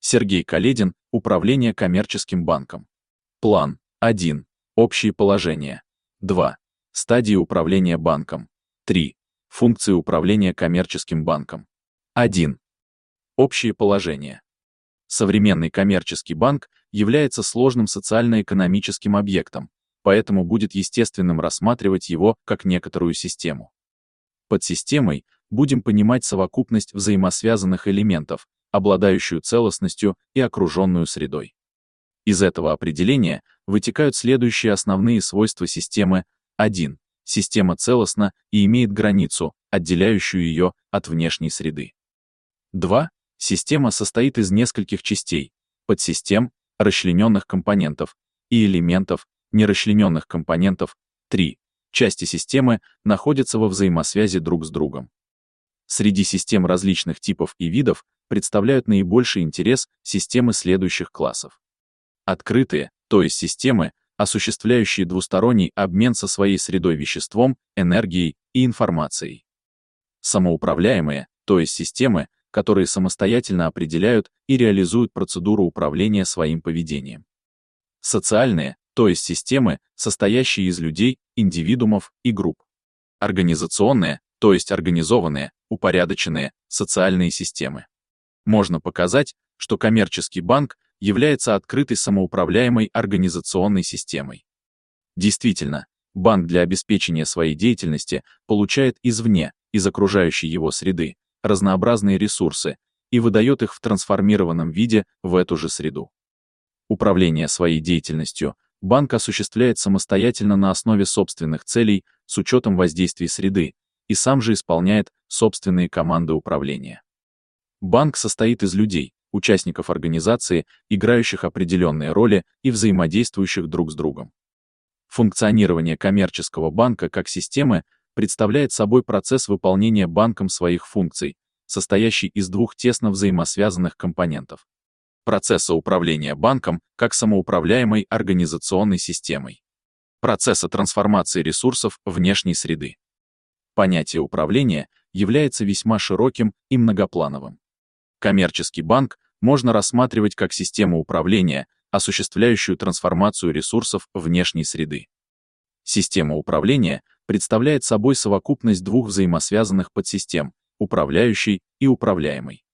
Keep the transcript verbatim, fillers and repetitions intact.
Сергей Каледин, Управление коммерческим банком. План. один. Общие положения. два. Стадии управления банком. три. Функции управления коммерческим банком. один. Общие положения. Современный коммерческий банк является сложным социально-экономическим объектом, поэтому будет естественным рассматривать его как некоторую систему. Под системой будем понимать совокупность взаимосвязанных элементов, обладающую целостностью и окруженную средой. Из этого определения вытекают следующие основные свойства системы. один. Система целостна и имеет границу, отделяющую ее от внешней среды. два. Система состоит из нескольких частей, подсистем, расчлененных компонентов и элементов, нерасчлененных компонентов. три. Части системы находятся во взаимосвязи друг с другом. Среди систем различных типов и видов представляют наибольший интерес системы следующих классов. Открытые, то есть системы, осуществляющие двусторонний обмен со своей средой веществом, энергией и информацией. Самоуправляемые, то есть системы, которые самостоятельно определяют и реализуют процедуру управления своим поведением. Социальные, то есть системы, состоящие из людей, индивидуумов и групп. Организационные, то есть организованные, упорядоченные, социальные системы. Можно показать, что коммерческий банк является открытой самоуправляемой организационной системой. Действительно, банк для обеспечения своей деятельности получает извне, из окружающей его среды, разнообразные ресурсы и выдает их в трансформированном виде в эту же среду. Управление своей деятельностью банк осуществляет самостоятельно на основе собственных целей с учетом воздействий среды и сам же исполняет собственные команды управления. Банк состоит из людей, участников организации, играющих определенные роли и взаимодействующих друг с другом. Функционирование коммерческого банка как системы представляет собой процесс выполнения банком своих функций, состоящий из двух тесно взаимосвязанных компонентов. Процесса управления банком как самоуправляемой организационной системой. Процесса трансформации ресурсов внешней среды. Понятие управления является весьма широким и многоплановым. Коммерческий банк можно рассматривать как систему управления, осуществляющую трансформацию ресурсов внешней среды. Система управления представляет собой совокупность двух взаимосвязанных подсистем, управляющей и управляемой.